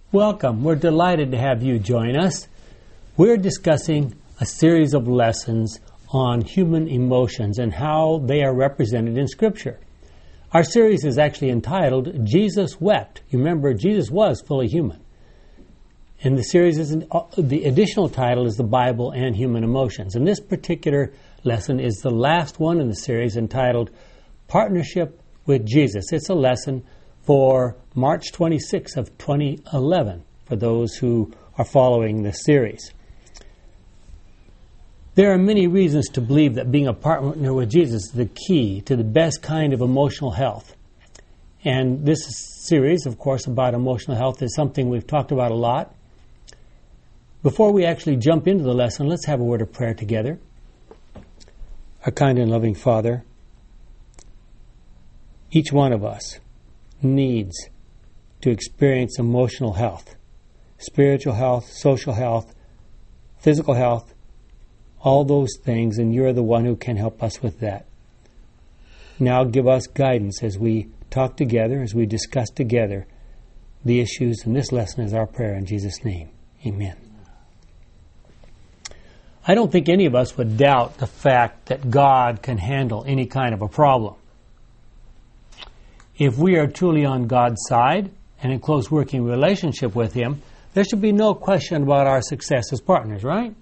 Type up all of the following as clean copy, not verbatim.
Welcome. We're delighted to have you join us. We're discussing a series of lessons on human emotions and how they are represented in Scripture. Our series is actually entitled, Jesus Wept. You remember, Jesus was fully human. And the series the additional title is The Bible and Human Emotions. And this particular lesson is the last one in the series, entitled Partnership with Jesus. It's a lesson for March 26th of 2011, for those who are following this series. There are many reasons to believe that being a partner with Jesus is the key to the best kind of emotional health. And this series, of course, about emotional health is something we've talked about a lot. Before we actually jump into the lesson, let's have a word of prayer together. Our kind and loving Father, each one of us needs to experience emotional health, spiritual health, social health, physical health, all those things, and you're the one who can help us with that. Now give us guidance as we talk together, as we discuss together the issues, and this lesson is our prayer in Jesus' name. Amen. I don't think any of us would doubt the fact that God can handle any kind of a problem. If we are truly on God's side and in close working relationship with Him, there should be no question about our success as partners, right?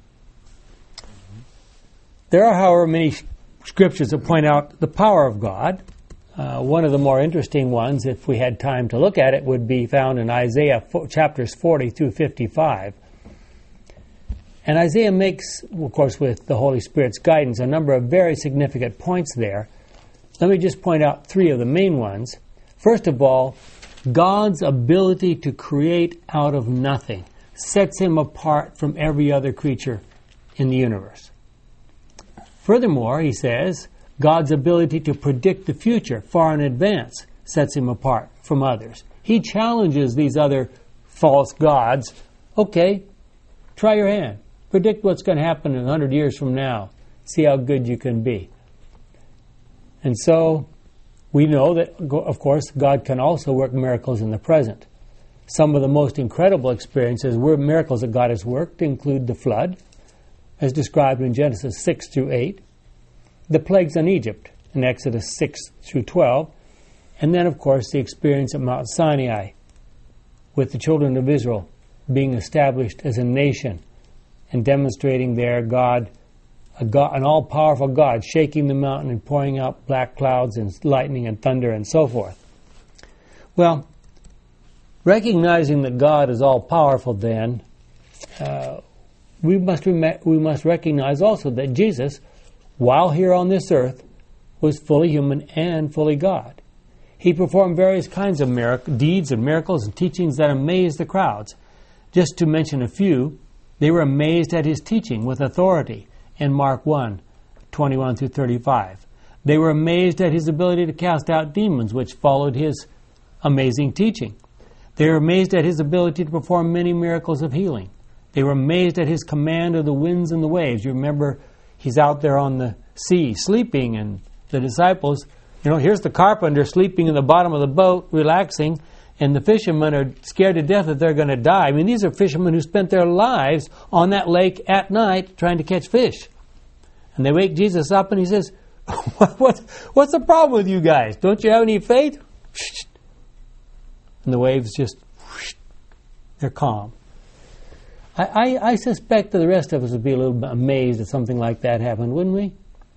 There are, however, many scriptures that point out the power of God. One of the more interesting ones, if we had time to look at it, would be found in Isaiah chapters 40 through 55. And Isaiah makes, of course, with the Holy Spirit's guidance, a number of very significant points there. Let me just point out three of the main ones. First of all, God's ability to create out of nothing sets Him apart from every other creature in the universe. Furthermore, he says, God's ability to predict the future far in advance sets Him apart from others. He challenges these other false gods. Okay, try your hand. Predict what's going to happen in 100 years from now. See how good you can be. And so we know that, of course, God can also work miracles in the present. Some of the most incredible experiences were miracles that God has worked include the flood, as described in Genesis 6 through 8, the plagues in Egypt in Exodus 6 through 12, and then, of course, the experience at Mount Sinai with the children of Israel being established as a nation and demonstrating their God, an all-powerful God, shaking the mountain and pouring out black clouds and lightning and thunder and so forth. Well, recognizing that God is all-powerful then, we must recognize also that Jesus, while here on this earth, was fully human and fully God. He performed various kinds of deeds and miracles and teachings that amazed the crowds. Just to mention a few, they were amazed at His teaching with authority in Mark 1, 21 through 35. They were amazed at His ability to cast out demons, which followed His amazing teaching. They were amazed at His ability to perform many miracles of healing. They were amazed at His command of the winds and the waves. You remember, He's out there on the sea sleeping, and the disciples, here's the carpenter sleeping in the bottom of the boat, relaxing, and the fishermen are scared to death that they're going to die. I mean, these are fishermen who spent their lives on that lake at night trying to catch fish. And they wake Jesus up and He says, what's the problem with you guys? Don't you have any faith? And the waves just, they're calm. I suspect that the rest of us would be a little bit amazed if something like that happened, wouldn't we?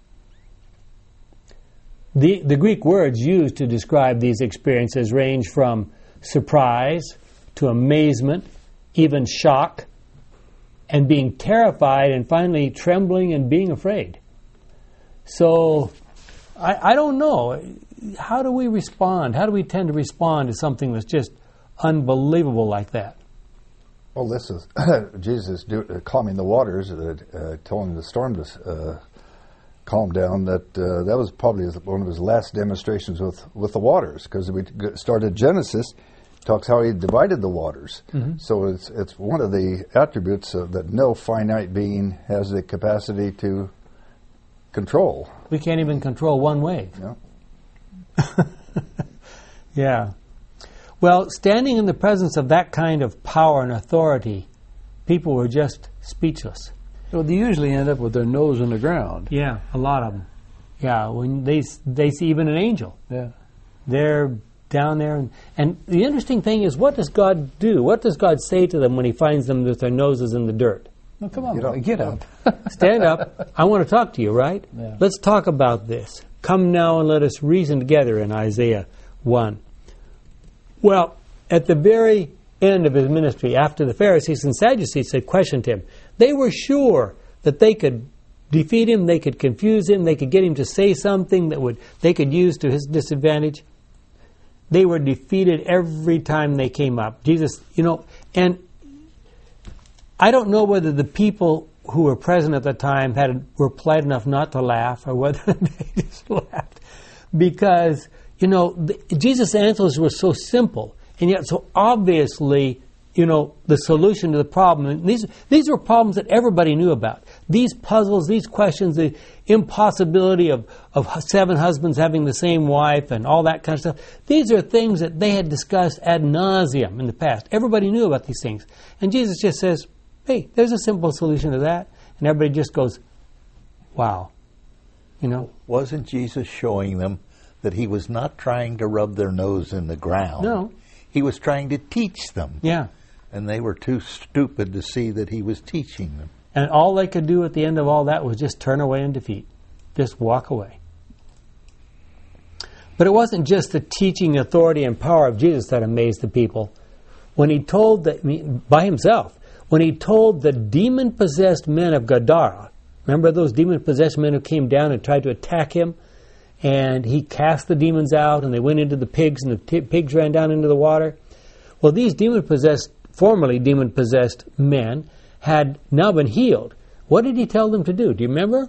The Greek words used to describe these experiences range from surprise to amazement, even shock, and being terrified, and finally trembling and being afraid. So, I don't know. How do we respond? How do we tend to respond to something that's just unbelievable like that? Well, this is Jesus calming the waters, telling the storm to calm down. That was probably one of His last demonstrations with the waters, because we started Genesis, talks how He divided the waters. Mm-hmm. So it's one of the attributes that no finite being has the capacity to control. We can't even control one wave. No. Yeah. Well, standing in the presence of that kind of power and authority, people were just speechless. So they usually end up with their nose in the ground. Yeah, a lot of them. Yeah, when they see even an angel, Yeah. they're down there. And the interesting thing is, what does God do? What does God say to them when he finds them with their noses in the dirt? No, come on, get up. Stand up. I want to talk to you, right? Yeah. Let's talk about this. Come now and let us reason together in Isaiah 1. Well, at the very end of his ministry, after the Pharisees and Sadducees had questioned him, they were sure that they could defeat him, they could confuse him, they could get him to say something that they could use to his disadvantage. They were defeated every time they came up. Jesus, and I don't know whether the people who were present at the time were polite enough not to laugh or whether they just laughed. Because, Jesus' answers were so simple and yet so obviously, the solution to the problem. And these were problems that everybody knew about. These puzzles, these questions, the impossibility of 7 husbands having the same wife and all that kind of stuff. These are things that they had discussed ad nauseum in the past. Everybody knew about these things. And Jesus just says, hey, there's a simple solution to that. And everybody just goes, wow. Wasn't Jesus showing them that he was not trying to rub their nose in the ground? No. He was trying to teach them. Yeah. And they were too stupid to see that he was teaching them. And all they could do at the end of all that was just turn away in defeat. Just walk away. But it wasn't just the teaching authority and power of Jesus that amazed the people. When he told by himself, when he told the demon-possessed men of Gadara, remember those demon-possessed men who came down and tried to attack him? And he cast the demons out, and they went into the pigs, and the pigs ran down into the water. Well, these formerly demon-possessed men had now been healed. What did he tell them to do? Do you remember?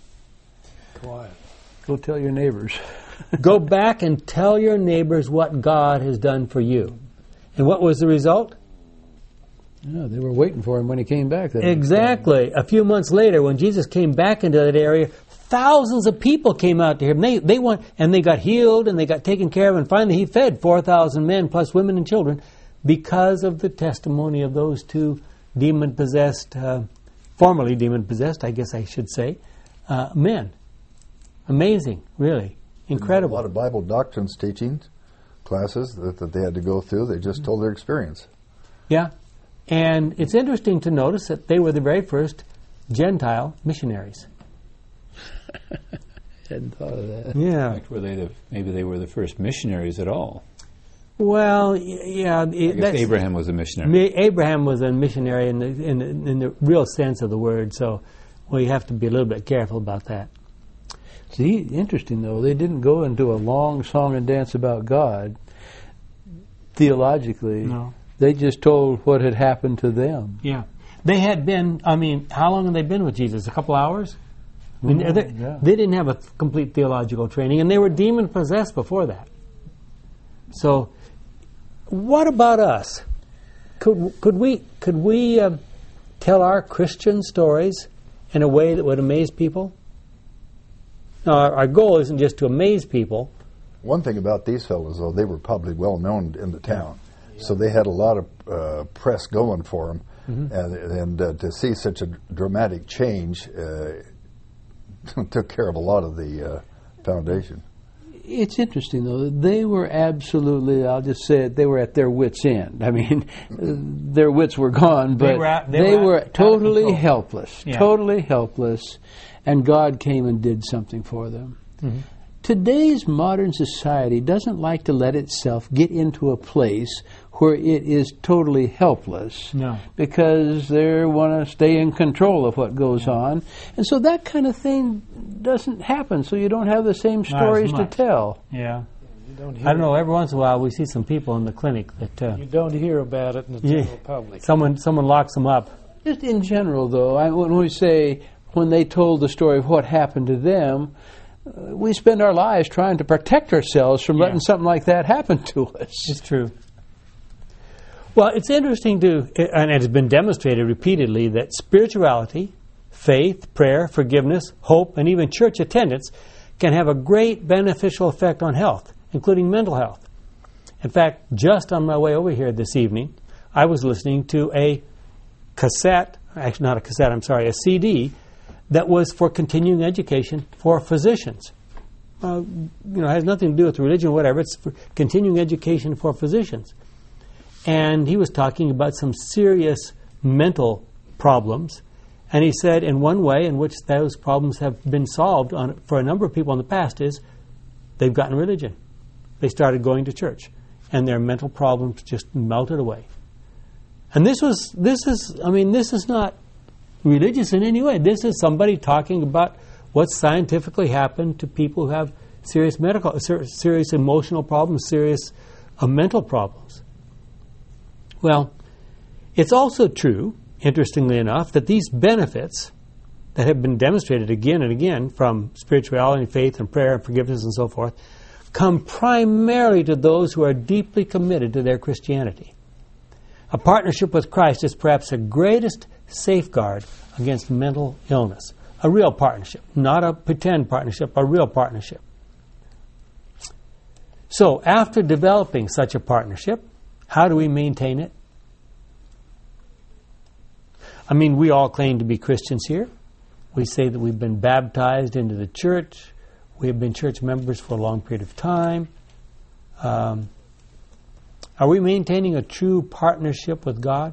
Quiet. Go tell your neighbors. Go back and tell your neighbors what God has done for you. And what was the result? Yeah, they were waiting for him when he came back. Exactly. A few months later, when Jesus came back into that area, thousands of people came out to him. They got healed and they got taken care of, and finally he fed 4,000 men plus women and children because of the testimony of those 2 demon-possessed, formerly demon-possessed, I guess I should say, men. Amazing, really. Incredible. A lot of Bible doctrines teaching classes that they had to go through. They just told their experience. Yeah. And it's interesting to notice that they were the very first Gentile missionaries. Hadn't thought of that. Yeah. In fact, maybe they were the first missionaries at all. Well, yeah. I guess Abraham was a missionary. Abraham was a missionary in the real sense of the word, so you have to be a little bit careful about that. See, interesting though, they didn't go into a long song and dance about God theologically. No. They just told what had happened to them. Yeah. They had been, how long had they been with Jesus? A couple hours? They didn't have a complete theological training, and they were demon-possessed before that. So, what about us? Could we tell our Christian stories in a way that would amaze people? Now, our goal isn't just to amaze people. One thing about these fellows, though, they were probably well known in the town, so they had a lot of press going for them, and to see such a dramatic change took care of a lot of the foundation. It's interesting, though. They were absolutely, I'll just say it, they were at their wits' end. I mean, their wits were gone, but they were totally helpless, totally helpless, and God came and did something for them. Mm-hmm. Today's modern society doesn't like to let itself get into a place where it is totally helpless, because they want to stay in control of what goes on. And so that kind of thing doesn't happen, so you don't have the same stories to tell. Yeah. I don't know, every once in a while we see some people in the clinic that... you don't hear about it in the general public. Someone locks them up. Just in general, though, when we say, when they told the story of what happened to them, we spend our lives trying to protect ourselves from letting something like that happen to us. It's true. Well, it's interesting and it has been demonstrated repeatedly, that spirituality, faith, prayer, forgiveness, hope, and even church attendance can have a great beneficial effect on health, including mental health. In fact, just on my way over here this evening, I was listening to a CD that was for continuing education for physicians. It has nothing to do with religion or whatever. It's for continuing education for physicians. And he was talking about some serious mental problems. And he said in one way in which those problems have been solved for a number of people in the past is they've gotten religion. They started going to church. And their mental problems just melted away. And this is not religious in any way. This is somebody talking about what's scientifically happened to people who have serious emotional problems, serious mental problems. Well, it's also true, interestingly enough, that these benefits that have been demonstrated again and again from spirituality, faith, and prayer, and forgiveness, and so forth, come primarily to those who are deeply committed to their Christianity. A partnership with Christ is perhaps the greatest safeguard against mental illness. A real partnership, not a pretend partnership, a real partnership. So, after developing such a partnership, how do we maintain it? We all claim to be Christians here. We say that we've been baptized into the church. We have been church members for a long period of time. Are we maintaining a true partnership with God?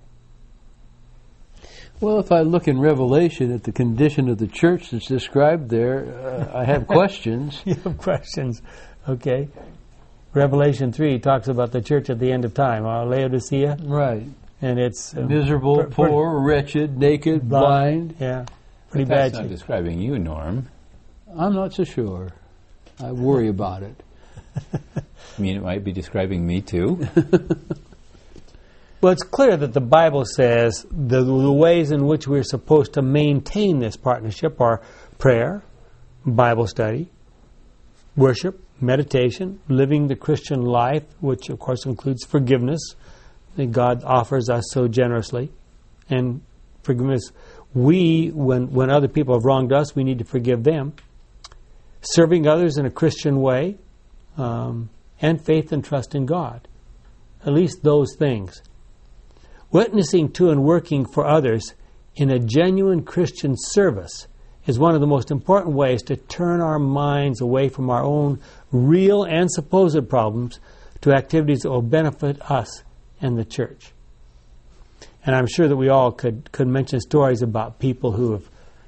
Well, if I look in Revelation at the condition of the church that's described there, I have questions. You have questions. Okay. Revelation 3 talks about the church at the end of time, Laodicea. Right. And it's miserable, poor, wretched, naked, blind. Yeah. Pretty bad. That's not describing you, Norm. I'm not so sure. I worry about it. It might be describing me too. Well, it's clear that the Bible says the ways in which we're supposed to maintain this partnership are prayer, Bible study, worship, meditation, living the Christian life, which of course includes forgiveness that God offers us so generously. And forgiveness, when other people have wronged us, we need to forgive them. Serving others in a Christian way, and faith and trust in God. At least those things. Witnessing to and working for others in a genuine Christian service is one of the most important ways to turn our minds away from our own real and supposed problems to activities that will benefit us and the church. And I'm sure that we all could mention stories about people who have,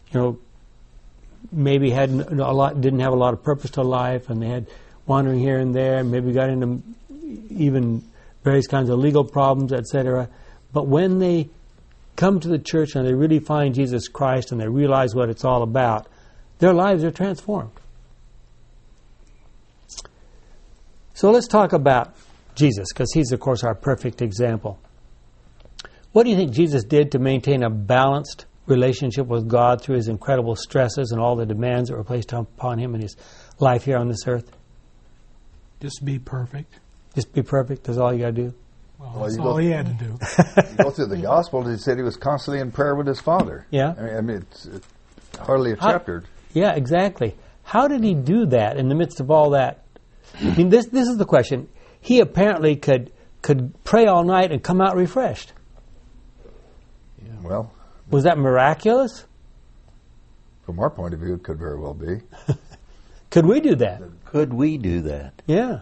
maybe didn't have a lot of purpose to life, and they had wandering here and there, maybe got into even various kinds of legal problems, etc. But when they come to the church and they really find Jesus Christ and they realize what it's all about, their lives are transformed. So let's talk about Jesus, because he's, of course, our perfect example. What do you think Jesus did to maintain a balanced relationship with God through his incredible stresses and all the demands that were placed upon him in his life here on this earth? Just be perfect. Just be perfect? That's all you got to do? Well, that's all he had to do. You go through the Gospels, he said he was constantly in prayer with his Father. Yeah. It's hardly a chapter. Yeah, exactly. How did he do that in the midst of all that? This is the question. He apparently could pray all night and come out refreshed. Yeah. Well, was that miraculous? From our point of view, it could very well be. Could we do that? Could we do that? Yeah.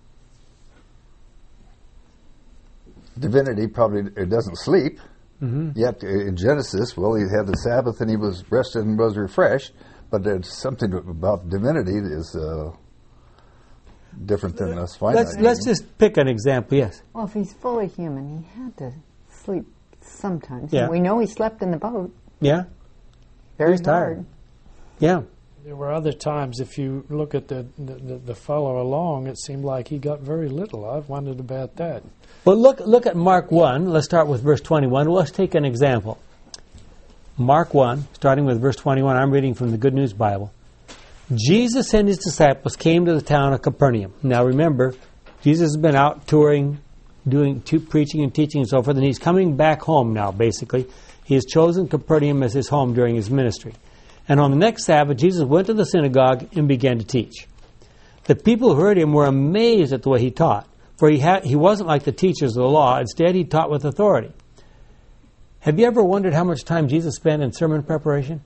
Divinity probably doesn't sleep. Mm-hmm. Yet in Genesis, he had the Sabbath and he was rested and was refreshed. But there's something about divinity that is different than us finite. Let's just pick an example. Yes. Well, if he's fully human, he had to sleep sometimes. Yeah. And we know he slept in the boat. Yeah. Very hard. Yeah. There were other times, if you look at the fellow along, it seemed like he got very little. I've wondered about that. Well, look at Mark 1. Let's start with verse 21. Let's take an example. Mark 1, starting with verse 21. I'm reading from the Good News Bible. Jesus and his disciples came to the town of Capernaum. Now remember, Jesus has been out touring, preaching and teaching and so forth, and he's coming back home now, basically. He has chosen Capernaum as his home during his ministry. And on the next Sabbath, Jesus went to the synagogue and began to teach. The people who heard him were amazed at the way he taught, For he wasn't like the teachers of the law. Instead, he taught with authority. Have you ever wondered how much time Jesus spent in sermon preparation?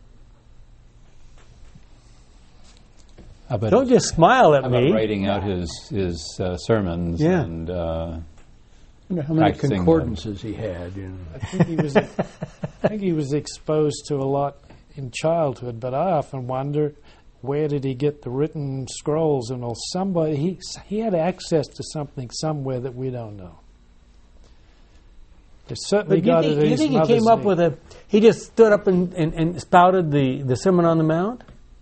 Don't just smile at me. Writing out his sermons and how many concordances he had. You know. I think he was exposed to a lot in childhood, but I often wonder, where did he get the written scrolls and all? He had access to something somewhere that we don't know. They certainly got it. You think he came up with he just stood up and spouted the Sermon on the Mount?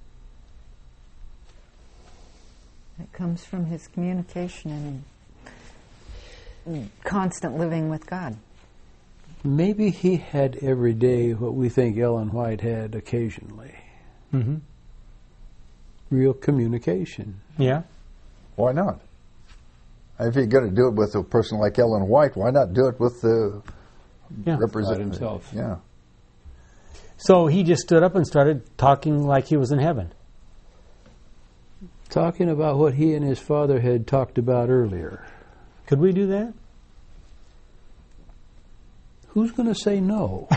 It comes from his communication and constant living with God. Maybe he had every day what we think Ellen White had occasionally. Mm-hmm. Real communication. Yeah. Why not? If you're going to do it with a person like Ellen White, why not do it with the representative himself? Yeah. So he just stood up and started talking like he was in heaven. Talking about what he and his Father had talked about earlier. Could we do that? Who's going to say no?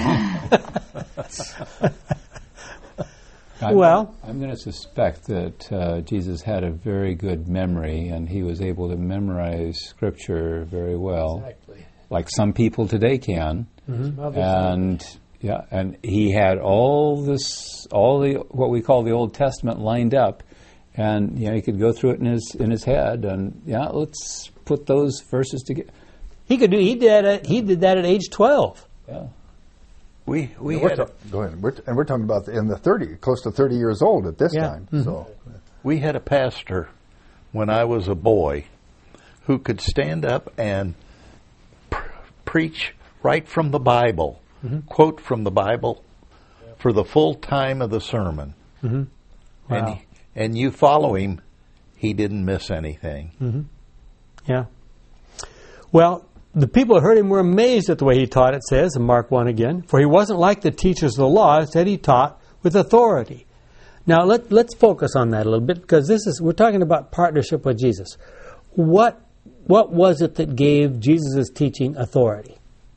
I'm going to suspect that Jesus had a very good memory, and he was able to memorize Scripture very well, like some people today can. Mm-hmm. And he had all the what we call the Old Testament lined up, and he could go through it in his head, and let's put those verses together. He did that at age 12. Yeah. Go ahead. We're talking about close to 30 years old at this time. Mm-hmm. So we had a pastor when I was a boy who could stand up and preach right from the Bible, quote from the Bible for the full time of the sermon. Mm-hmm. Wow. And you follow him, he didn't miss anything. Mm-hmm. Yeah. Well, the people who heard him were amazed at the way he taught, it says in Mark 1 again. For he wasn't like the teachers of the law, instead he taught with authority. Now let's focus on that a little bit, because we're talking about partnership with Jesus. What was it that gave Jesus' teaching authority?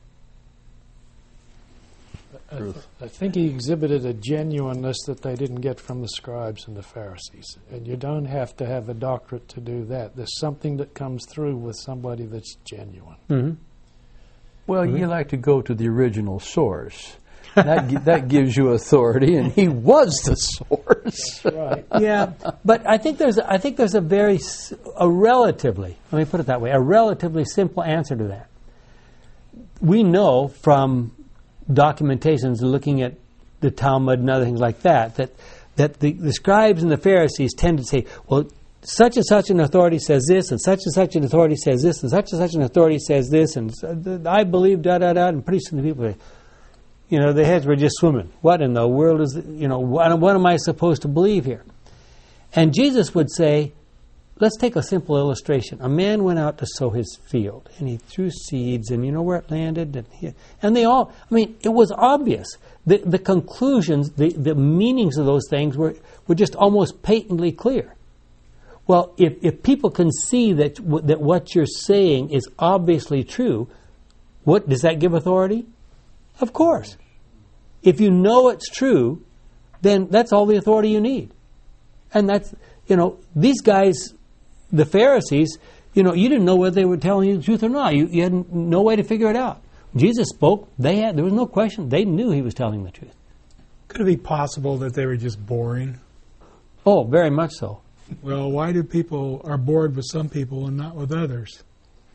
I think he exhibited a genuineness that they didn't get from the scribes and the Pharisees. And you don't have to have a doctorate to do that. There's something that comes through with somebody that's genuine. Mm-hmm. Well, you like to go to the original source. That gives you authority, and he was the source. That's right. Yeah, but I think there's a relatively, let me put it that way, a relatively simple answer to that. We know from documentations looking at the Talmud and other things like that the scribes and the Pharisees tend to say, well, such and such an authority says this, and such an authority says this, and such an authority says this, and I believe da-da-da, and pretty soon the people, their heads were just swimming. What in the world is, what am I supposed to believe here? And Jesus would say, let's take a simple illustration. A man went out to sow his field, and he threw seeds, and you know where it landed? And they all, it was obvious. The conclusions, the meanings of those things were just almost patently clear. Well, if people can see that what you're saying is obviously true, what does that give authority? Of course. If you know it's true, then that's all the authority you need. And that's, these guys, the Pharisees, you didn't know whether they were telling you the truth or not. You had no way to figure it out. Jesus spoke. There was no question. They knew he was telling the truth. Could it be possible that they were just boring? Oh, very much so. Well, why do people are bored with some people and not with others?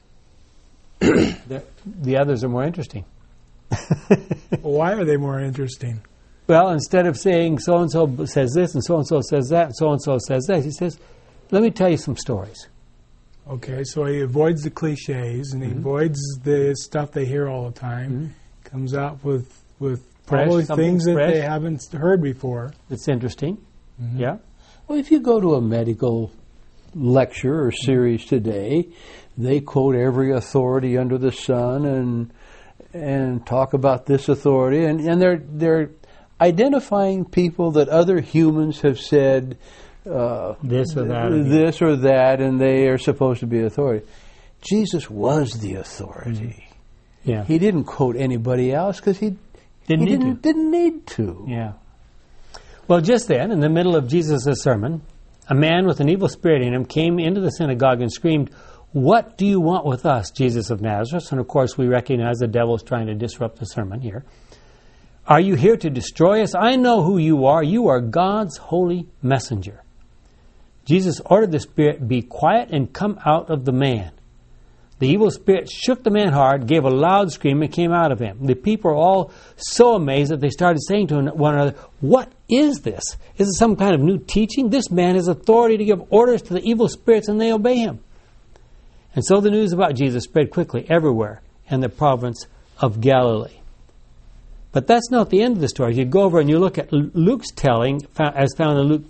The others are more interesting. Why are they more interesting? Well, instead of saying so-and-so says this and so-and-so says that and so-and-so says that, he says, let me tell you some stories. Okay, so he avoids the cliches and he avoids the stuff they hear all the time. Comes out with probably things that they haven't heard before. It's interesting. Yeah. Well, if you go to a medical lecture or series today, they quote every authority under the sun and talk about this authority, and they're identifying people that other humans have said this or that, and they are supposed to be authority. Jesus was the authority. Yeah. He didn't quote anybody else because he didn't need to. Yeah. Well, just then, in the middle of Jesus' sermon, a man with an evil spirit in him came into the synagogue and screamed, "What do you want with us, Jesus of Nazareth?" And of course, we recognize the devil is trying to disrupt the sermon here. "Are you here to destroy us? I know who you are. You are God's holy messenger." Jesus ordered the spirit, "Be quiet and come out of the man." The evil spirit shook the man hard, gave a loud scream, and came out of him. The people were all so amazed that they started saying to one another, "What is this? Is it some kind of new teaching? This man has authority to give orders to the evil spirits, and they obey him." And so the news about Jesus spread quickly everywhere in the province of Galilee. But that's not the end of the story. If you go over and you look at Luke's telling, as found in Luke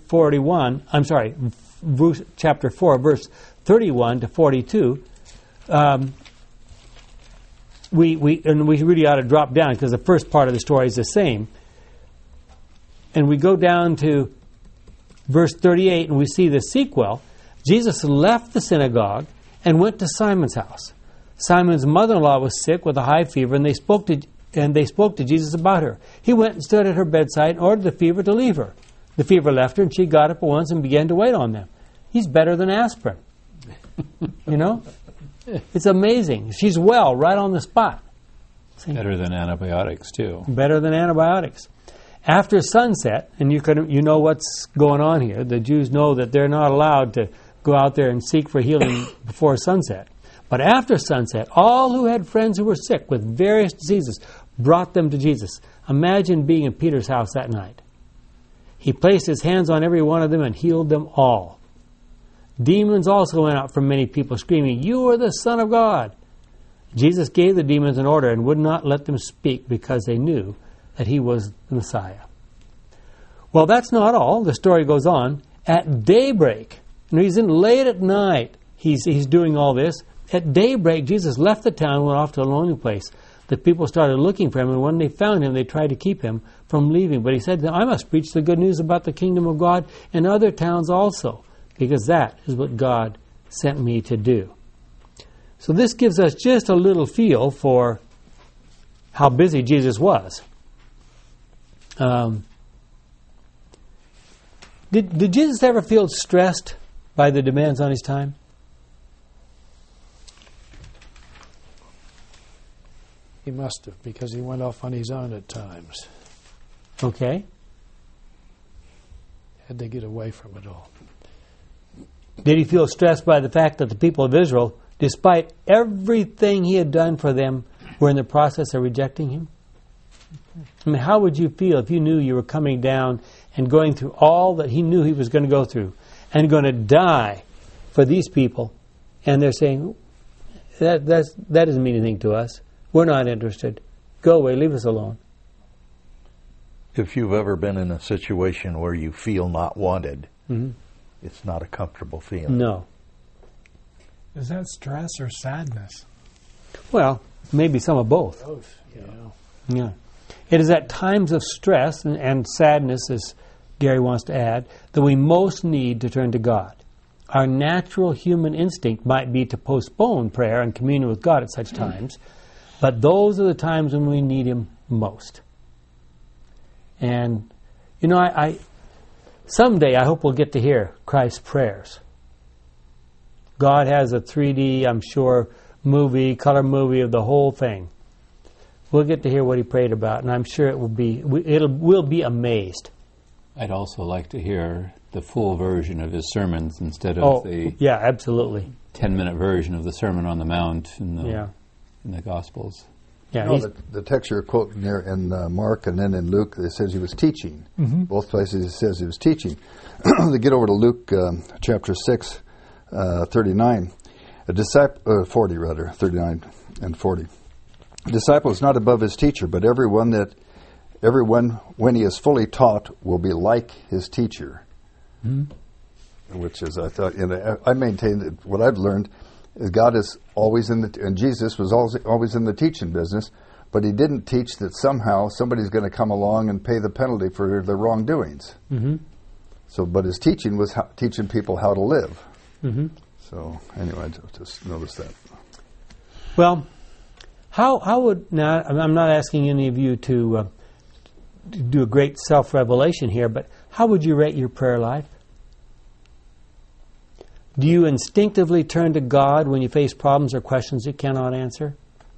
chapter 4, verse 31 to 42, we really ought to drop down because the first part of the story is the same. And we go down to verse 38 and we see the sequel. Jesus left the synagogue and went to Simon's house. Simon's mother-in-law was sick with a high fever, and they spoke to Jesus about her. He went and stood at her bedside and ordered the fever to leave her. The fever left her, and she got up at once and began to wait on them. He's better than aspirin. You know? It's amazing. She's well right on the spot. See? Better than antibiotics, too. Better than antibiotics. After sunset, and you know what's going on here, the Jews know that they're not allowed to go out there and seek for healing before sunset. But after sunset, all who had friends who were sick with various diseases brought them to Jesus. Imagine being in Peter's house that night. He placed his hands on every one of them and healed them all. Demons also went out from many people screaming, "You are the Son of God." Jesus gave the demons an order and would not let them speak because they knew that he was the Messiah. Well, that's not all. The story goes on. At daybreak, and he's in late at night, he's doing all this. At daybreak, Jesus left the town and went off to a lonely place. The people started looking for him, and when they found him, they tried to keep him from leaving. But he said, "I must preach the good news about the kingdom of God in other towns also, because that is what God sent me to do." So this gives us just a little feel for how busy Jesus was. Did Jesus ever feel stressed by the demands on his time? He must have, because he went off on his own at times. Okay. Had to get away from it all. Did he feel stressed by the fact that the people of Israel, despite everything he had done for them, were in the process of rejecting him? I mean, how would you feel if you knew you were coming down and going through all that he knew he was going to go through and going to die for these people, and they're saying, that doesn't mean anything to us. We're not interested. Go away. Leave us alone. If you've ever been in a situation where you feel not wanted, it's not a comfortable feeling. No. Is that stress or sadness? Well, maybe some of both. Both, yeah. It is at times of stress and sadness, as Gary wants to add, that we most need to turn to God. Our natural human instinct might be to postpone prayer and communion with God at such times, but those are the times when we need him most. And, I someday I hope we'll get to hear Christ's prayers. God has a 3D, I'm sure, color movie of the whole thing. We'll get to hear what he prayed about, and I'm sure we'll be amazed. I'd also like to hear the full version of his sermons instead of the absolutely 10-minute version of the Sermon on the Mount in the Gospels. Yeah, the text you're quoting there in Mark and then in Luke, it says he was teaching. Mm-hmm. Both places it says he was teaching. To get over to Luke chapter 6, 39, 40 rather, 39 and 40. A disciple is not above his teacher, but everyone when he is fully taught will be like his teacher. Mm-hmm. Which is, I thought, I maintain that what I've learned is God is always and Jesus was always in the teaching business, but he didn't teach that somehow somebody's going to come along and pay the penalty for their wrongdoings. Mm-hmm. So, but his teaching was teaching people how to live. Mm-hmm. So, anyway, I just noticed that. Well, how would now? I'm not asking any of you to do a great self-revelation here, but how would you rate your prayer life? Do you instinctively turn to God when you face problems or questions you cannot answer?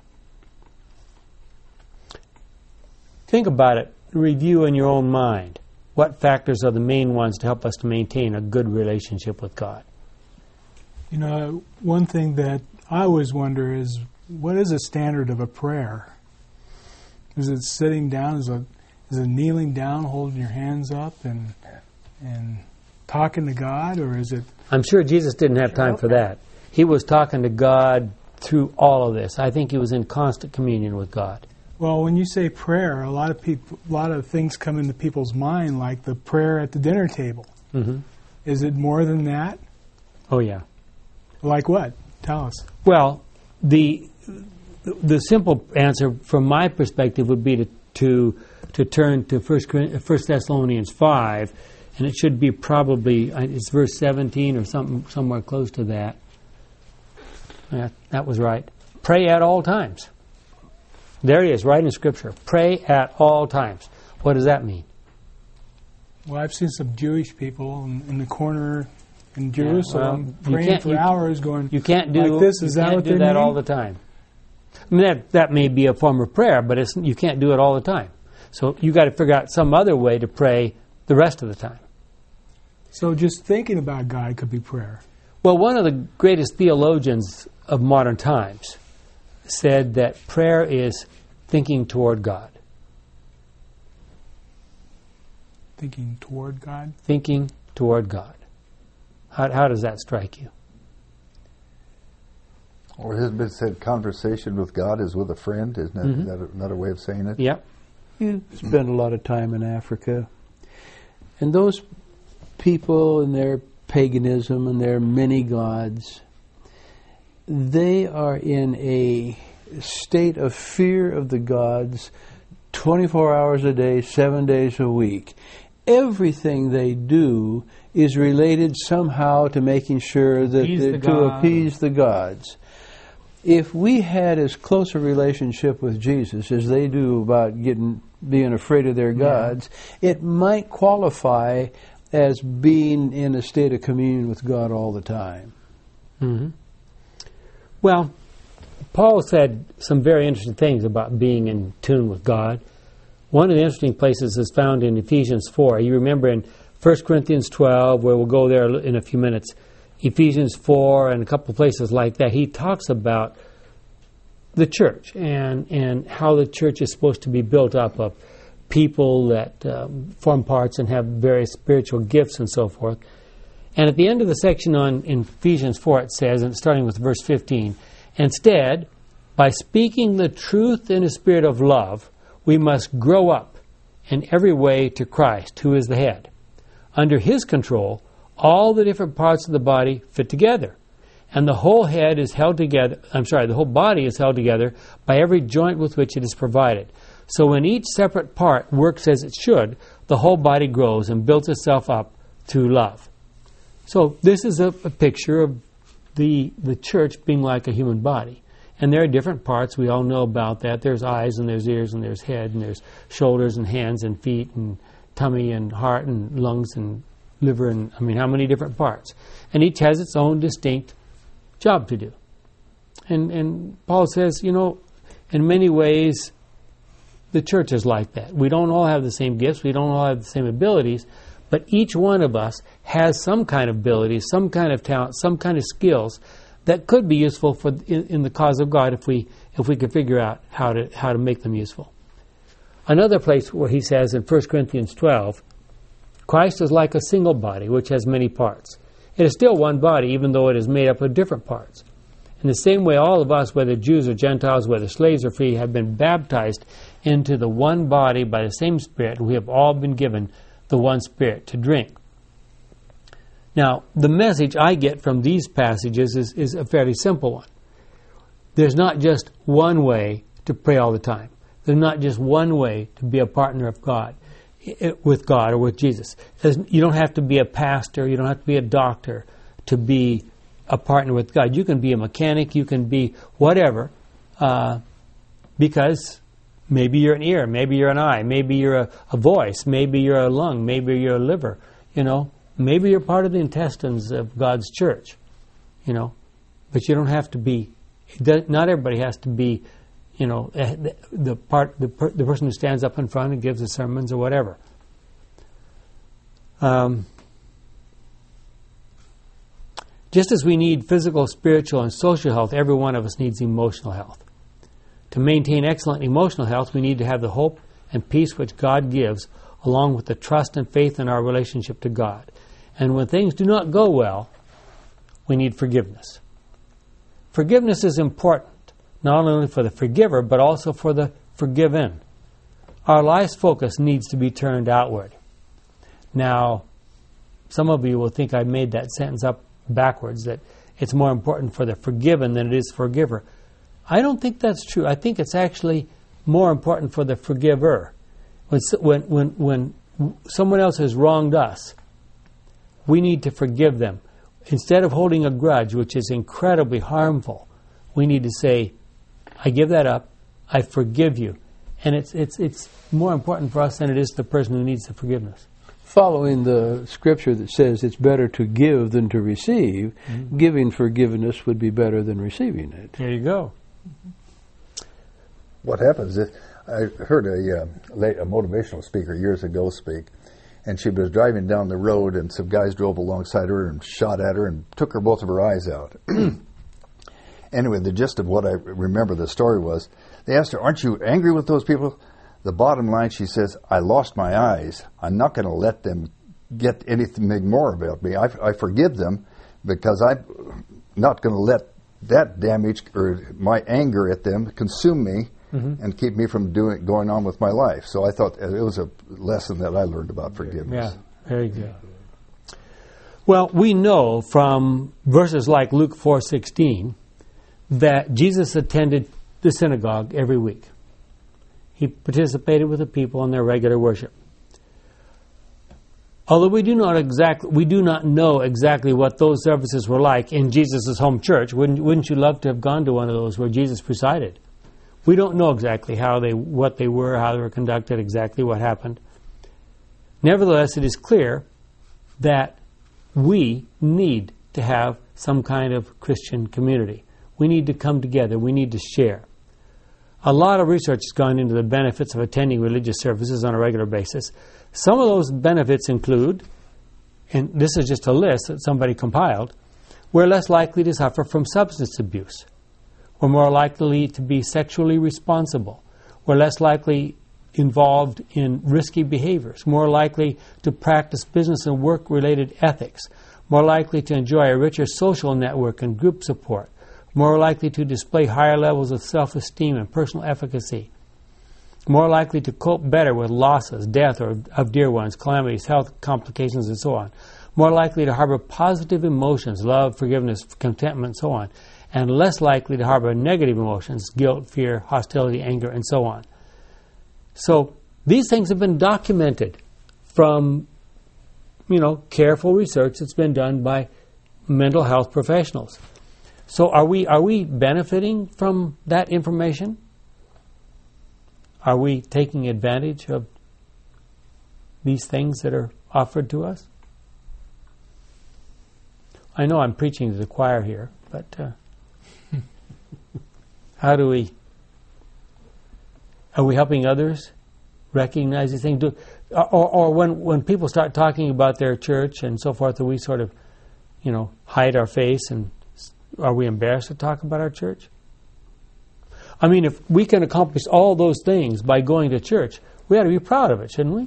Think about it. Review in your own mind. What factors are the main ones to help us to maintain a good relationship with God? You know, one thing that I always wonder is, what is the standard of a prayer? Is it sitting down? Is it kneeling down, holding your hands up and talking to God, or is it? I'm sure Jesus didn't have time for that. He was talking to God through all of this. I think he was in constant communion with God. Well, when you say prayer, a lot of things come into people's mind, like the prayer at the dinner table. Mm-hmm. Is it more than that? Oh yeah. Like what? Tell us. Well, the simple answer from my perspective would be to turn to 1 Thessalonians 5, and it should be probably it's verse 17 or somewhere close to that. Yeah, that was right. Pray at all times. There he is, right in Scripture. Pray at all times. What does that mean? Well, I've seen some Jewish people in the corner in Jerusalem praying for hours, going. You can't do like this. Is that what they that mean? all the time. I mean, that may be a form of prayer, but you can't do it all the time. So you got to figure out some other way to pray the rest of the time. So just thinking about God could be prayer. Well, one of the greatest theologians of modern times said that prayer is thinking toward God. Thinking toward God? Thinking toward God. How does that strike you? Or has been said, conversation with God is with a friend. Isn't that, Mm-hmm. is that another way of saying it? Yep. You spend a lot of time in Africa. And those people and their paganism and their many gods, they are in a state of fear of the gods 24 hours a day, 7 days a week. Everything they do is related somehow to making sure that to appease the gods. If we had as close a relationship with Jesus as they do about being afraid of their gods, it might qualify as being in a state of communion with God all the time. Mm-hmm. Well, Paul said some very interesting things about being in tune with God. One of the interesting places is found in Ephesians 4. You remember in 1 Corinthians 12, where we'll go there in a few minutes, Ephesians 4 and a couple of places like that, he talks about the church and how the church is supposed to be built up of people that form parts and have various spiritual gifts and so forth. And at the end of the section in Ephesians 4 it says, and starting with verse 15, instead, by speaking the truth in a spirit of love, we must grow up in every way to Christ, who is the head. Under his control, all the different parts of the body fit together, and the whole head is held together. The whole body is held together by every joint with which it is provided. So when each separate part works as it should, the whole body grows and builds itself up through love. So this is a picture of the church being like a human body. And there are different parts. We all know about that. There's eyes and there's ears and there's head and there's shoulders and hands and feet and tummy and heart and lungs and liver and, how many different parts. And each has its own distinct job to do. And Paul says, in many ways, the church is like that. We don't all have the same gifts. We don't all have the same abilities. But each one of us has some kind of ability, some kind of talent, some kind of skills that could be useful in the cause of God if we could figure out how to make them useful. Another place where he says in 1 Corinthians 12, Christ is like a single body which has many parts. It is still one body, even though it is made up of different parts. In the same way, all of us, whether Jews or Gentiles, whether slaves or free, have been baptized into the one body by the same Spirit, and we have all been given the one Spirit to drink. Now, the message I get from these passages is a fairly simple one. There's not just one way to pray all the time. There's not just one way to be a partner of God. with God or with Jesus. You don't have to be a pastor, you don't have to be a doctor to be a partner with God. You can be a mechanic, you can be whatever, because maybe you're an ear, maybe you're an eye, maybe you're a voice, maybe you're a lung, maybe you're a liver, maybe you're part of the intestines of God's church, but you don't have to be, not everybody has to be, the person who stands up in front and gives the sermons or whatever. Just as we need physical, spiritual, and social health, every one of us needs emotional health. To maintain excellent emotional health, we need to have the hope and peace which God gives, along with the trust and faith in our relationship to God. And when things do not go well, we need forgiveness. Forgiveness is important, not only for the forgiver, but also for the forgiven. Our life's focus needs to be turned outward. Now, some of you will think I made that sentence up backwards, that it's more important for the forgiven than it is for forgiver. I don't think that's true. I think it's actually more important for the forgiver. When someone else has wronged us, we need to forgive them. Instead of holding a grudge, which is incredibly harmful, we need to say, I give that up, I forgive you. And it's more important for us than it is the person who needs the forgiveness. Following the scripture that says it's better to give than to receive, giving forgiveness would be better than receiving it. There you go. What happens is, I heard a motivational speaker years ago speak, and she was driving down the road, and some guys drove alongside her and shot at her and took her both of her eyes out. Anyway, the gist of what I remember the story was, they asked her, aren't you angry with those people? The bottom line, she says, I lost my eyes. I'm not going to let them get anything more about me. I forgive them because I'm not going to let that damage or my anger at them consume me and keep me from going on with my life. So I thought it was a lesson that I learned about forgiveness. Yeah, very good. Well, we know from verses like Luke 4:16 that Jesus attended the synagogue every week. He participated with the people in their regular worship. Although we do not know exactly what those services were like in Jesus' home church. Wouldn't you love to have gone to one of those where Jesus presided? We don't know exactly what they were, how they were conducted, exactly what happened. Nevertheless, it is clear that we need to have some kind of Christian community. We need to come together. We need to share. A lot of research has gone into the benefits of attending religious services on a regular basis. Some of those benefits include, and this is just a list that somebody compiled, we're less likely to suffer from substance abuse. We're more likely to be sexually responsible. We're less likely involved in risky behaviors. More likely to practice business and work-related ethics. More likely to enjoy a richer social network and group support. More likely to display higher levels of self-esteem and personal efficacy. More likely to cope better with losses, death of dear ones, calamities, health complications, and so on. More likely to harbor positive emotions, love, forgiveness, contentment, and so on. And less likely to harbor negative emotions, guilt, fear, hostility, anger, and so on. So these things have been documented from, careful research that's been done by mental health professionals. So are we benefiting from that information? Are we taking advantage of these things that are offered to us? I know I'm preaching to the choir here, but how do we? Are we helping others recognize these things? Or when people start talking about their church and so forth, do we sort of, hide our face, and are we embarrassed to talk about our church? I mean, if we can accomplish all those things by going to church, we ought to be proud of it, shouldn't we?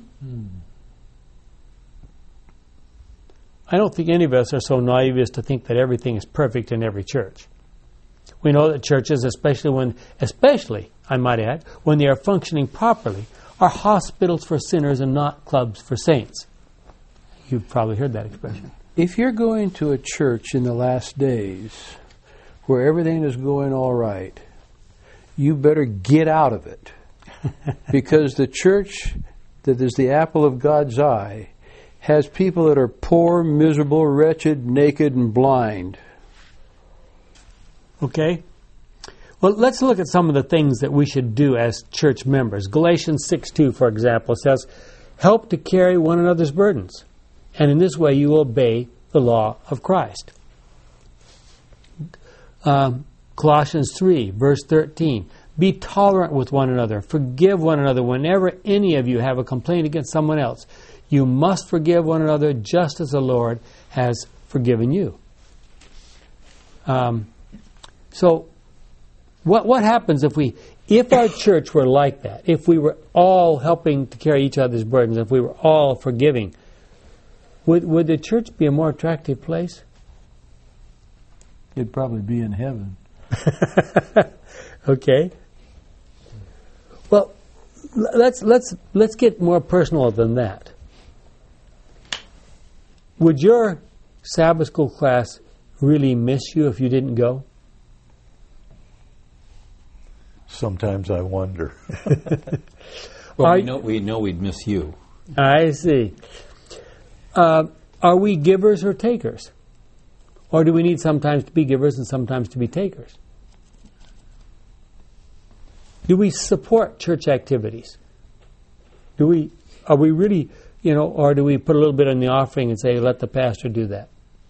I don't think any of us are so naive as to think that everything is perfect in every church. We know that churches, especially, I might add, when they are functioning properly, are hospitals for sinners and not clubs for saints. You've probably heard that expression. If you're going to a church in the last days where everything is going all right, you better get out of it. Because the church that is the apple of God's eye has people that are poor, miserable, wretched, naked, and blind. Okay? Well, let's look at some of the things that we should do as church members. Galatians 6:2, for example, says, help to carry one another's burdens, and in this way you obey the law of Christ. Colossians 3, verse 13, be tolerant with one another, forgive one another whenever any of you have a complaint against someone else. You must forgive one another just as the Lord has forgiven you. So, what happens if our church were like that, if we were all helping to carry each other's burdens, if we were all forgiving, would the church be a more attractive place? It'd probably be in heaven. Okay. Well, let's get more personal than that. Would your Sabbath school class really miss you if you didn't go? Sometimes I wonder. Well, we know we'd miss you. I see. Are we givers or takers? Or do we need sometimes to be givers and sometimes to be takers? Do we support church activities? Are we really, or do we put a little bit in the offering and say, let the pastor do that?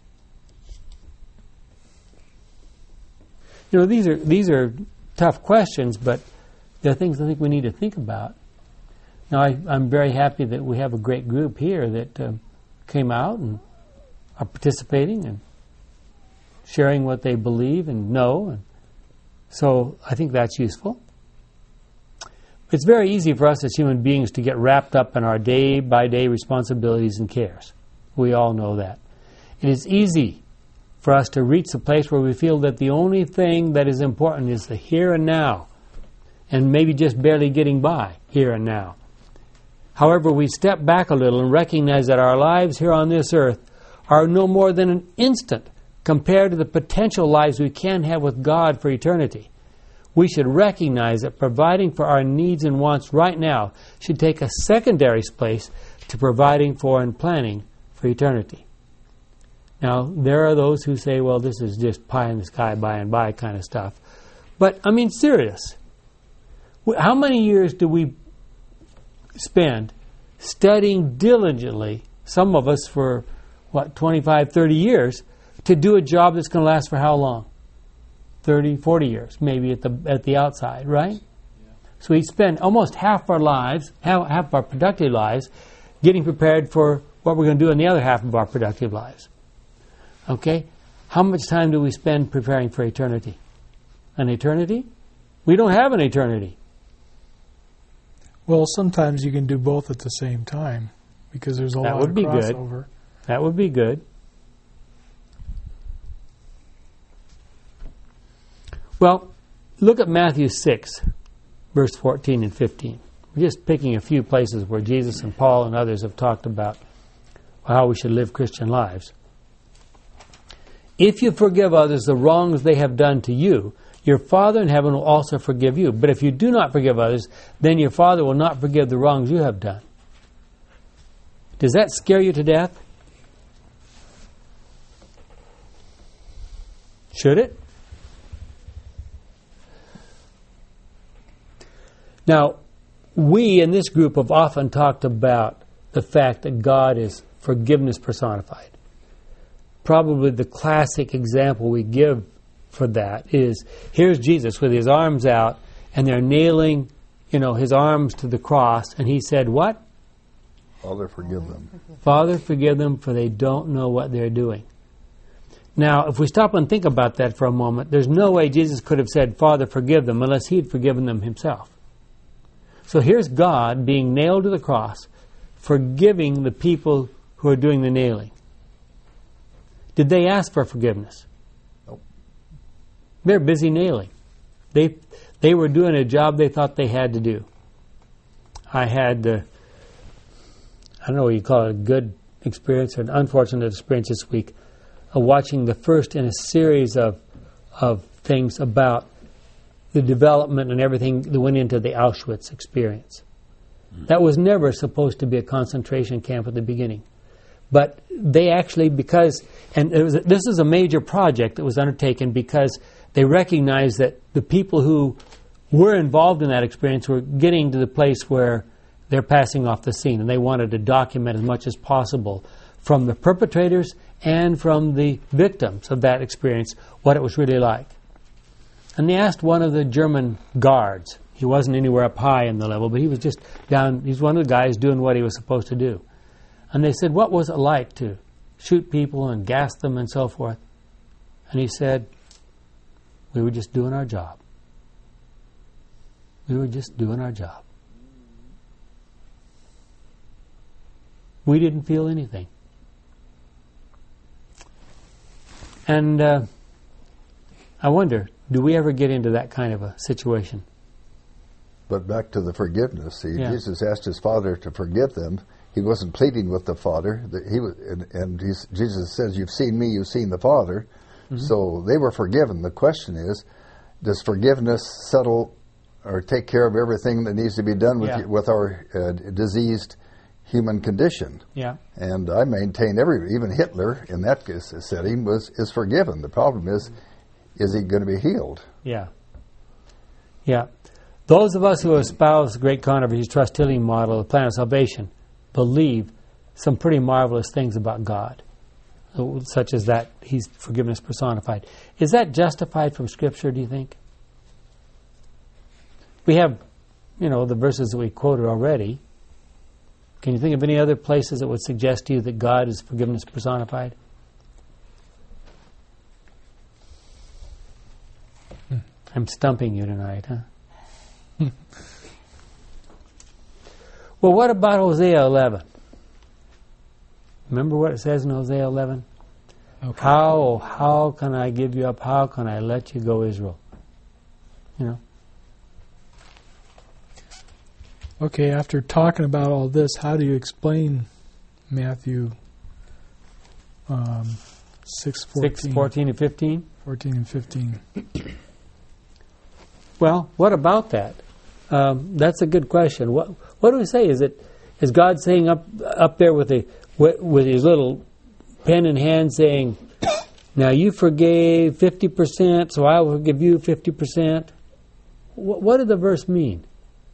These are tough questions, but they're things I think we need to think about. Now, I'm very happy that we have a great group here that came out and are participating and sharing what they believe and know. And so I think that's useful. It's very easy for us as human beings to get wrapped up in our day-by-day responsibilities and cares. We all know that. It is easy for us to reach a place where we feel that the only thing that is important is the here and now, and maybe just barely getting by here and now. However, we step back a little and recognize that our lives here on this earth are no more than an instant compared to the potential lives we can have with God for eternity. We should recognize that providing for our needs and wants right now should take a secondary place to providing for and planning for eternity. Now, there are those who say, well, this is just pie in the sky, by and by kind of stuff. But, I mean, serious. How many years do we spend studying diligently, some of us for, 25, 30 years, to do a job that's going to last for how long? 30, 40 years, maybe at the outside, right? Yeah. So we spend almost half our lives, half our productive lives, getting prepared for what we're going to do in the other half of our productive lives. Okay? How much time do we spend preparing for eternity? An eternity? We don't have an eternity. Well, sometimes you can do both at the same time because there's a lot of crossover. That would be good. Well, look at Matthew 6, verse 14 and 15. We're just picking a few places where Jesus and Paul and others have talked about how we should live Christian lives. If you forgive others the wrongs they have done to you, your Father in heaven will also forgive you. But if you do not forgive others, then your Father will not forgive the wrongs you have done. Does that scare you to death? Should it? Now, we in this group have often talked about the fact that God is forgiveness personified. Probably the classic example we give for that is, here's Jesus with his arms out, and they're nailing, his arms to the cross, and he said, what? Father, forgive them. Father, forgive them, for they don't know what they're doing. Now, if we stop and think about that for a moment, there's no way Jesus could have said, Father, forgive them, unless he'd forgiven them himself. So here's God being nailed to the cross, forgiving the people who are doing the nailing. Did they ask for forgiveness? Nope. They're busy nailing. They were doing a job they thought they had to do. I had, I don't know what you call it, a good experience or an unfortunate experience this week of watching the first in a series of things about the development and everything that went into the Auschwitz experience. That was never supposed to be a concentration camp at the beginning. But they actually, this is a major project that was undertaken because they recognized that the people who were involved in that experience were getting to the place where they're passing off the scene, and they wanted to document as much as possible from the perpetrators and from the victims of that experience what it was really like. And they asked one of the German guards. He wasn't anywhere up high in the level, but he was just down. He's one of the guys doing what he was supposed to do. And they said, what was it like to shoot people and gas them and so forth? And he said, we were just doing our job. We were just doing our job. We didn't feel anything. And I wonder, do we ever get into that kind of a situation? But back to the forgiveness. See, Jesus asked his Father to forgive them. He wasn't pleading with the Father. Jesus says, you've seen me, you've seen the Father. Mm-hmm. So they were forgiven. The question is, does forgiveness settle or take care of everything that needs to be done with our diseased human condition? Yeah. And I maintain even Hitler in that setting is forgiven. The problem is he going to be healed? Yeah. Yeah. Those of us who espouse the Great Controversies Trust Healing model of the plan of salvation believe some pretty marvelous things about God, such as that He's forgiveness personified. Is that justified from Scripture, do you think? We have, the verses that we quoted already. Can you think of any other places that would suggest to you that God is forgiveness personified? I'm stumping you tonight, huh? Well, what about Hosea 11? Remember what it says in Hosea 11? Okay. How can I give you up? How can I let you go, Israel? Okay, after talking about all this, how do you explain Matthew 6:14 and 15? 14 and 15. Well, what about that? That's a good question. What do we say? Is God saying up there with his little pen in hand saying, now you forgave 50%, so I will give you 50%? What did the verse mean?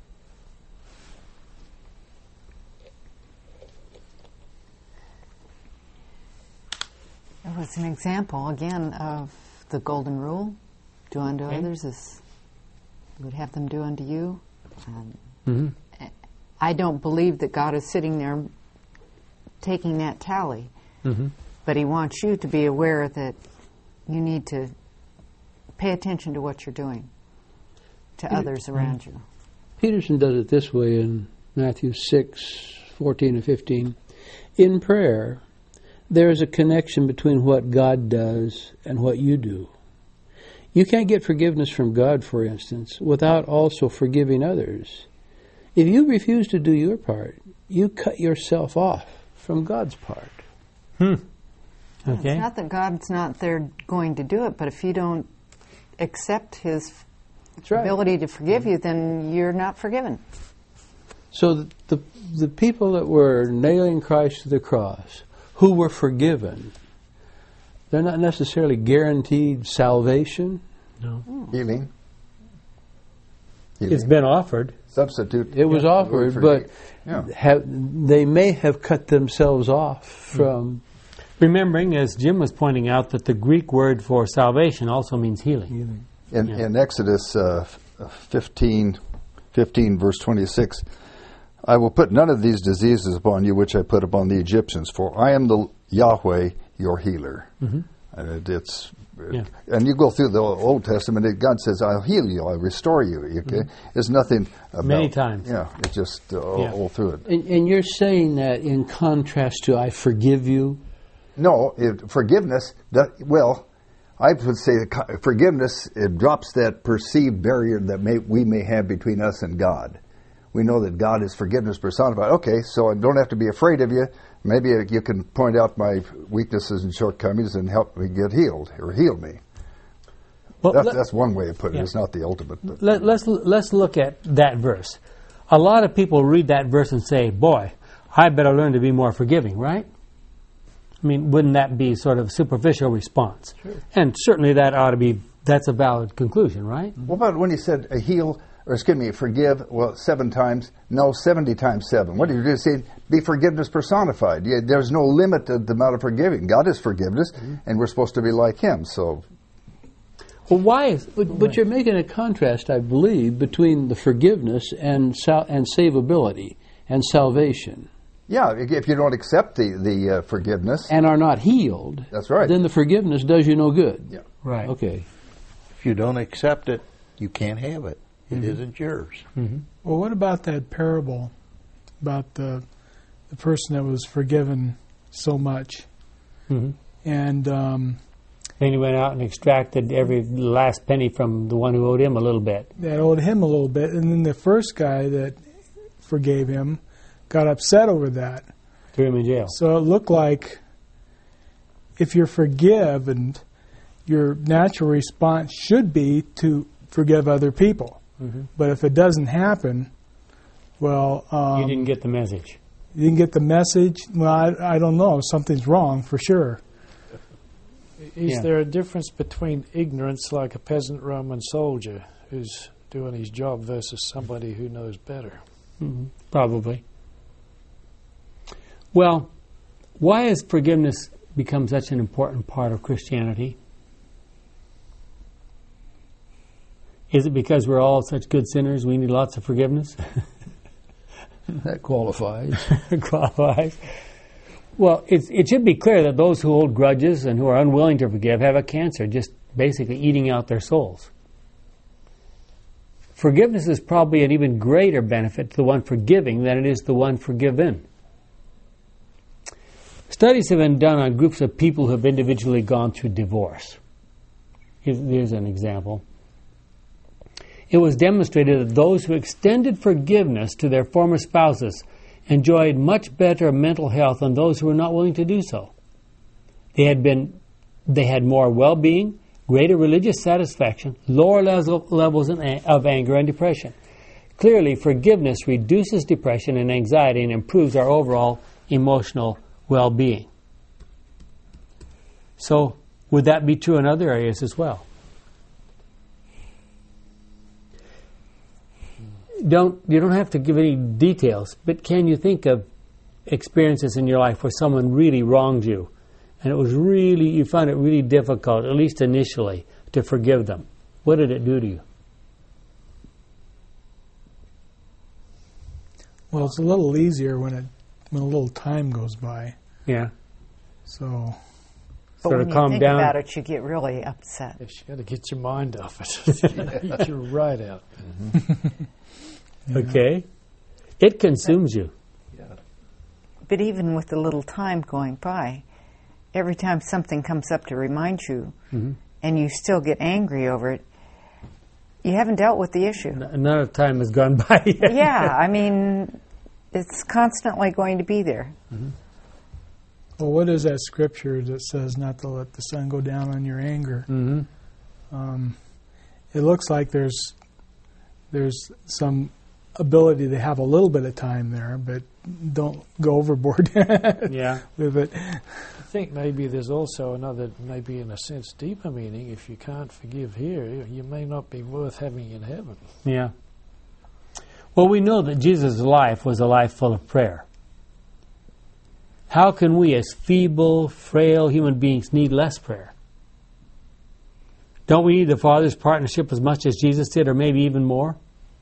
It was an example, again, of the golden rule. Do unto others as you would have them do unto you. I don't believe that God is sitting there taking that tally. Mm-hmm. But He wants you to be aware that you need to pay attention to what you're doing to others around you. Peterson does it this way in Matthew 6:14 and 15. In prayer, there is a connection between what God does and what you do. You can't get forgiveness from God, for instance, without also forgiving others. If you refuse to do your part, you cut yourself off from God's part. Okay. It's not that God's not there going to do it, but if you don't accept His ability to forgive you, then you're not forgiven. So the people that were nailing Christ to the cross, who were forgiven, they're not necessarily guaranteed salvation. No. Healing. It's been offered. Substitute. It was offered, but they may have cut themselves off from... Remembering, as Jim was pointing out, that the Greek word for salvation also means healing. In Exodus 15, verse 26, I will put none of these diseases upon you which I put upon the Egyptians, for I am the Yahweh, your healer. Mm-hmm. And you go through the Old Testament, God says, I'll heal you, I'll restore you. Okay? Mm-hmm. There's nothing about... Many times. Yeah, it's just all through it. And you're saying that in contrast to I forgive you? No, forgiveness, I would say forgiveness, it drops that perceived barrier that we may have between us and God. We know that God is forgiveness personified. Okay, so I don't have to be afraid of you. Maybe you can point out my weaknesses and shortcomings and help me get healed, or heal me. Well, that's one way of putting it. It's not the ultimate. Let's look at that verse. a lot of people read that verse and say, boy, I better learn to be more forgiving, right? I mean, wouldn't that be sort of a superficial response? Sure. And certainly that's a valid conclusion, right? What about when he said forgive, 7 times? No, 70 times 7. What did you just say? Be forgiveness personified. There's no limit to the amount of forgiving. God is forgiveness, and we're supposed to be like Him, so... Well, why is... But you're making a contrast, I believe, between the forgiveness and savability and salvation. Yeah, if you don't accept the forgiveness... And are not healed... That's right. Then the forgiveness does you no good. Yeah. Right. Okay. If you don't accept it, you can't have it. It isn't yours. Well, what about that parable about the person that was forgiven so much? And... then he went out and extracted every last penny from the one who owed him a little bit. That owed him a little bit. And then the first guy that forgave him got upset over that. Threw him in jail. So it looked like if you're forgiven, your natural response should be to forgive other people. But if it doesn't happen, well... you didn't get the message. You didn't get the message? Well, I don't know. Something's wrong for sure. Is there a difference between ignorance, like a peasant Roman soldier who's doing his job, versus somebody who knows better? Probably. Well, why has forgiveness become such an important part of Christianity? Is it because we're all such good sinners we need lots of forgiveness? That qualifies. Qualifies. Well, it should be clear that those who hold grudges and who are unwilling to forgive have a cancer, just basically eating out their souls. Forgiveness is probably an even greater benefit to the one forgiving than it is the one forgiven. Studies have been done on groups of people who have individually gone through divorce. Here's an example. It was demonstrated that those who extended forgiveness to their former spouses enjoyed much better mental health than those who were not willing to do so. They had more well-being, greater religious satisfaction, lower levels of anger and depression. Clearly, forgiveness reduces depression and anxiety and improves our overall emotional well-being. So, would that be true in other areas as well? You don't have to give any details, but can you think of experiences in your life where someone really wronged you and you found it really difficult, at least initially, to forgive them? What did it do to you? Well, it's a little easier when a little time goes by. Yeah. So... But when you think about it, you get really upset. Yes, you got to get your mind off it. Get your right out. Okay. It consumes you. But even with the little time going by, every time something comes up to remind you, and you still get angry over it, you haven't dealt with the issue. None of time has gone by yet. Yeah, I mean, it's constantly going to be there. Well, what is that scripture that says not to let the sun go down on your anger? It looks like there's some ability to have a little bit of time there, but don't go overboard with it. I think maybe there's also another, maybe in a sense, deeper meaning. If you can't forgive here, you may not be worth having in heaven. Yeah. Well, we know that Jesus' life was a life full of prayer. How can we, as feeble, frail human beings, need less prayer? Don't we need the Father's partnership as much as Jesus did, or maybe even more?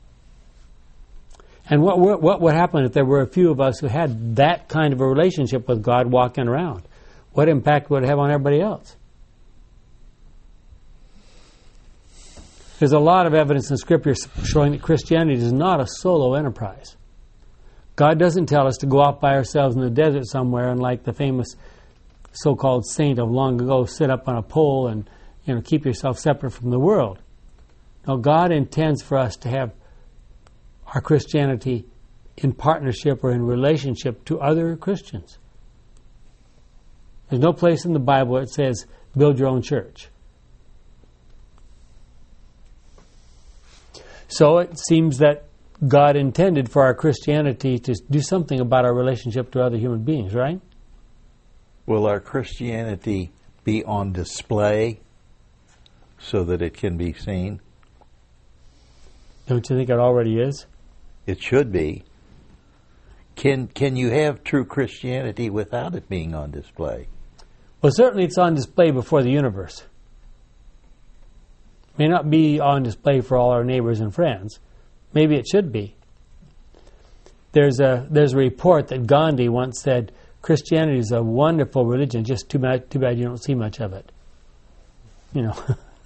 And what would happen if there were a few of us who had that kind of a relationship with God walking around? What impact would it have on everybody else? There's a lot of evidence in Scripture showing that Christianity is not a solo enterprise. God doesn't tell us to go out by ourselves in the desert somewhere and, like the famous so-called saint of long ago, sit up on a pole and keep yourself separate from the world. No, God intends for us to have our Christianity in partnership or in relationship to other Christians. There's no place in the Bible where it says, build your own church. So it seems that God intended for our Christianity to do something about our relationship to other human beings, right? Will our Christianity be on display so that it can be seen? Don't you think it already is? It should be. Can you have true Christianity without it being on display? Well, certainly it's on display before the universe. It may not be on display for all our neighbors and friends. Maybe it should be. There's a report that Gandhi once said, Christianity is a wonderful religion, just too bad you don't see much of it. You know.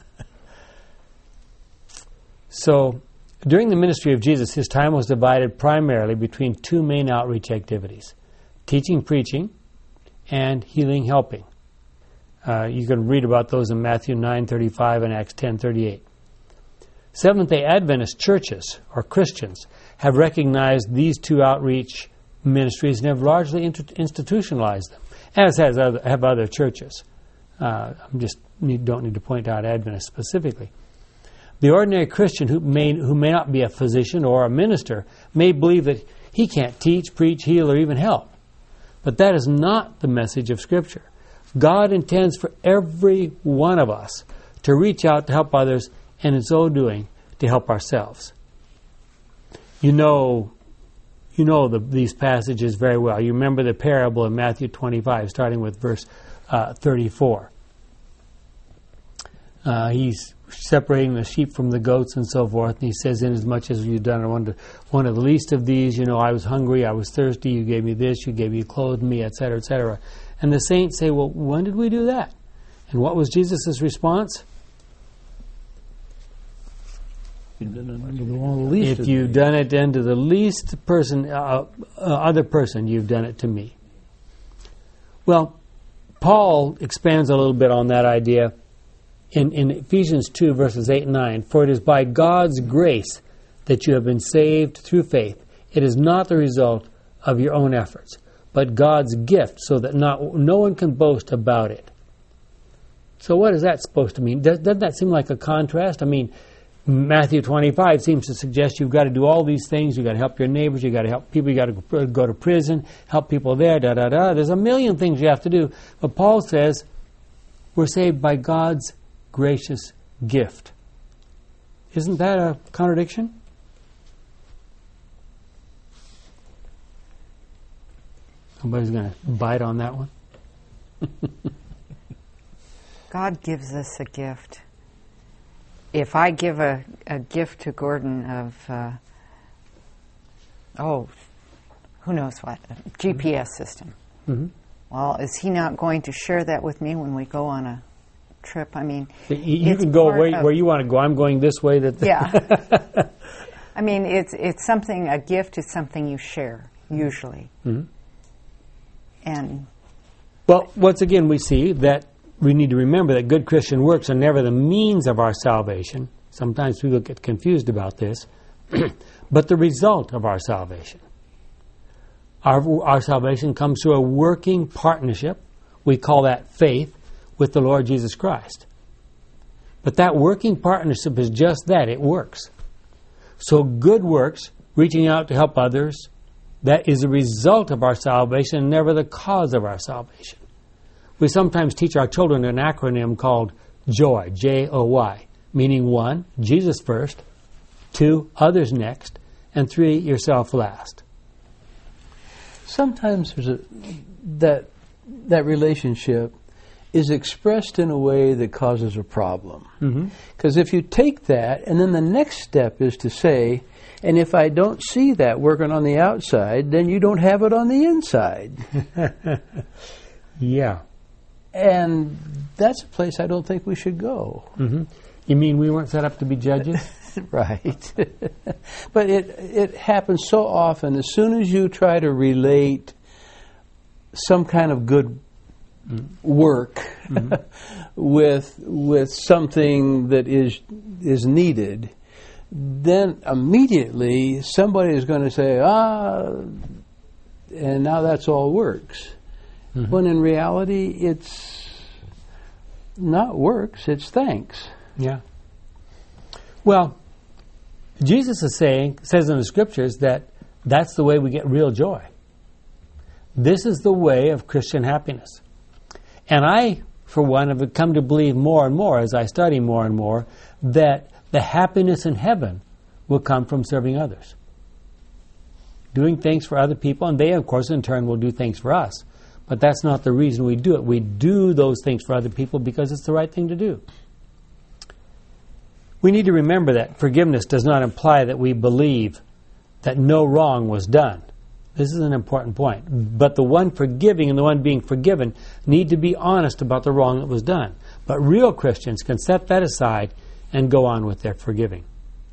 So, during the ministry of Jesus, his time was divided primarily between two main outreach activities: teaching, preaching, and healing, helping. You can read about those in Matthew 9:35 and Acts 10:38. Seventh-day Adventist churches, or Christians, have recognized these two outreach ministries and have largely institutionalized them, as have other churches. Don't need to point out Adventists specifically. The ordinary Christian who may not be a physician or a minister may believe that he can't teach, preach, heal, or even help. But that is not the message of Scripture. God intends for every one of us to reach out to help others, and in so doing, to help ourselves. You know these passages very well. You remember the parable in Matthew 25, starting with verse 34. He's separating the sheep from the goats and so forth, and he says, inasmuch as you've done one of the least of these, I was hungry, I was thirsty, you gave me this, you clothed me, etc., etc. And the saints say, well, when did we do that? And what was Jesus' response? If you've done it unto the least other person, you've done it to me. Well, Paul expands a little bit on that idea in Ephesians 2, verses 8 and 9. For it is by God's grace that you have been saved through faith. It is not the result of your own efforts, but God's gift, so that no one can boast about it. So what is that supposed to mean? Doesn't that seem like a contrast? I mean, Matthew 25 seems to suggest you've got to do all these things. You've got to help your neighbors. You've got to help people. You've got to go to prison, help people there, da-da-da. There's a million things you have to do. But Paul says we're saved by God's gracious gift. Isn't that a contradiction? Somebody's going to bite on that one. God gives us a gift. If I give a gift to Gordon of, who knows what, a GPS system, well, is he not going to share that with me when we go on a trip? I mean, you can go where you want to go. I'm going this way. Yeah. I mean, it's something. A gift is something you share usually. Mm-hmm. And well, once again, we see that we need to remember that good Christian works are never the means of our salvation. Sometimes people get confused about this, but the result of our salvation. Our salvation comes through a working partnership. We call that faith with the Lord Jesus Christ. But that working partnership is just that. It works. So good works, reaching out to help others, that is a result of our salvation and never the cause of our salvation. We sometimes teach our children an acronym called JOY, J-O-Y, meaning 1, Jesus first, 2, others next, and 3, yourself last. Sometimes there's that relationship is expressed in a way that causes a problem. Because if you take that, and then the next step is to say, and if I don't see that working on the outside, then you don't have it on the inside. Yeah. And that's a place I don't think we should go. You mean we weren't set up to be judges? Right. But it happens so often. As soon as you try to relate some kind of good work with something that is needed, then immediately somebody is going to say, and now that's all works. When in reality, it's not works, it's thanks. Yeah. Well, Jesus says in the Scriptures that that's the way we get real joy. This is the way of Christian happiness. And I, for one, have come to believe more and more as I study more and more that the happiness in heaven will come from serving others. Doing things for other people, and they, of course, in turn will do things for us. But that's not the reason we do it. We do those things for other people because it's the right thing to do. We need to remember that forgiveness does not imply that we believe that no wrong was done. This is an important point. But the one forgiving and the one being forgiven need to be honest about the wrong that was done. But real Christians can set that aside and go on with their forgiving.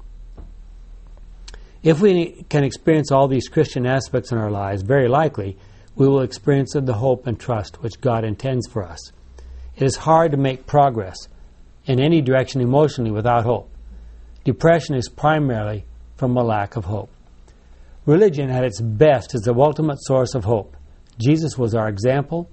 If we can experience all these Christian aspects in our lives, very likely we will experience the hope and trust which God intends for us. It is hard to make progress in any direction emotionally without hope. Depression is primarily from a lack of hope. Religion at its best is the ultimate source of hope. Jesus was our example,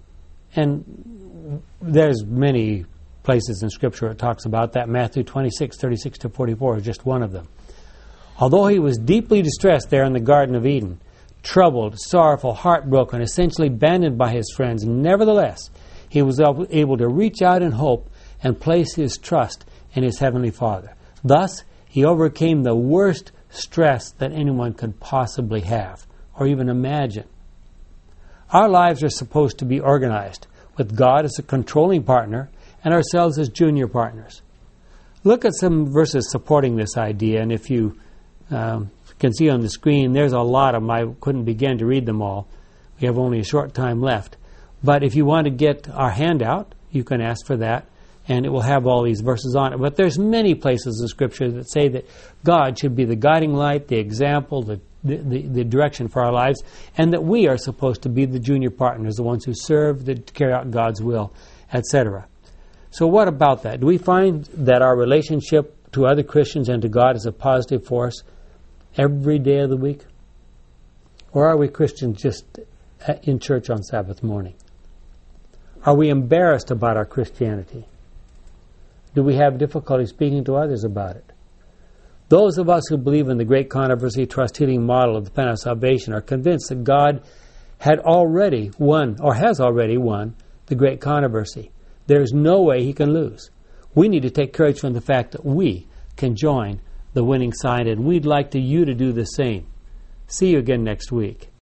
and there's many places in Scripture it talks about that. Matthew 26:36-44 is just one of them. Although he was deeply distressed there in the Garden of Eden, troubled, sorrowful, heartbroken, essentially abandoned by his friends, nevertheless, he was able to reach out in hope and place his trust in his Heavenly Father. Thus, he overcame the worst stress that anyone could possibly have or even imagine. Our lives are supposed to be organized with God as a controlling partner and ourselves as junior partners. Look at some verses supporting this idea, and if you can see on the screen, there's a lot of them. I couldn't begin to read them all. We have only a short time left. But if you want to get our handout, you can ask for that, and it will have all these verses on it. But there's many places in Scripture that say that God should be the guiding light, the example, the direction for our lives, and that we are supposed to be the junior partners, the ones who serve, that carry out God's will, etc. So what about that? Do we find that our relationship to other Christians and to God is a positive force every day of the week? Or are we Christians just in church on Sabbath morning? Are we embarrassed about our Christianity? Do we have difficulty speaking to others about it? Those of us who believe in the great controversy, trust healing model of the plan of salvation are convinced that God had already won, or has already won, the great controversy. There is no way he can lose. We need to take courage from the fact that we can join the winning side, and we'd like you to do the same. See you again next week.